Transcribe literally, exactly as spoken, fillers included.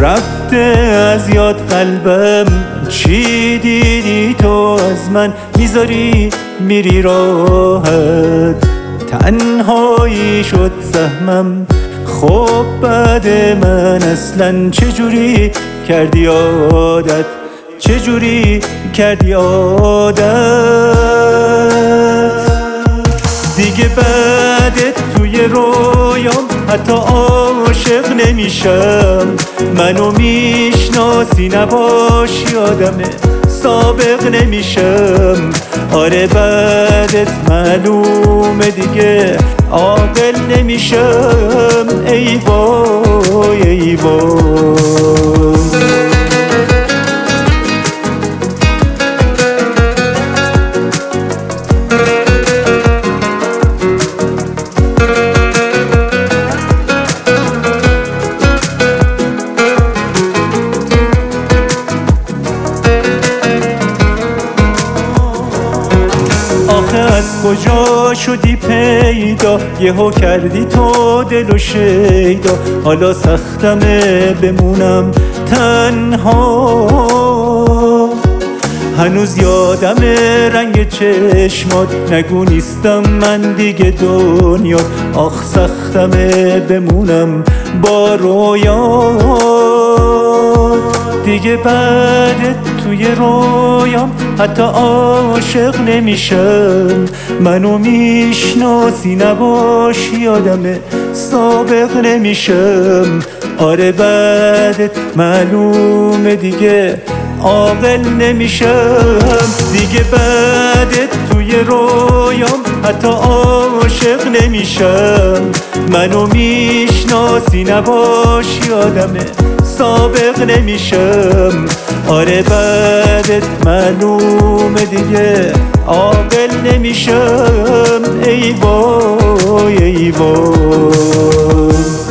رفته از یاد قلبم. چی دیدی تو از من میذاری میری راحت؟ تنهایی شد زحمم. خب بعد من اصلا چجوری کردی عادت؟ چجوری کردی عادت؟ دیگه بعدت توی رویام حتی عاشق نمیشم. منو میشناسی نباشی آدمه سابق نمیشم. آره بعدت معلومه دیگه عاقل نمیشم. ای وای ای وای. از کجا شدی پیدا؟ یهو کردی تو دل و شیدا. حالا سختمه بمونم تنها. هنوز یادم رنگ چشمات. نگو نیستم من دیگه دنیات. آخ سختمه بمونم با رویات. دیگه بعدت توی رویام حتی عاشق نمیشم. منو میشناسی نباشی آدمه سابق نمیشم. آره بعدت معلومه دیگه عاقل نمیشم. دیگه بعدت توی رویام حتی عاشق نمیشم. منو میشناسی نباشی آدمه سابق نمیشم. آره بعدت معلومه دیگه عاقل نمیشم. ای وای ای وای.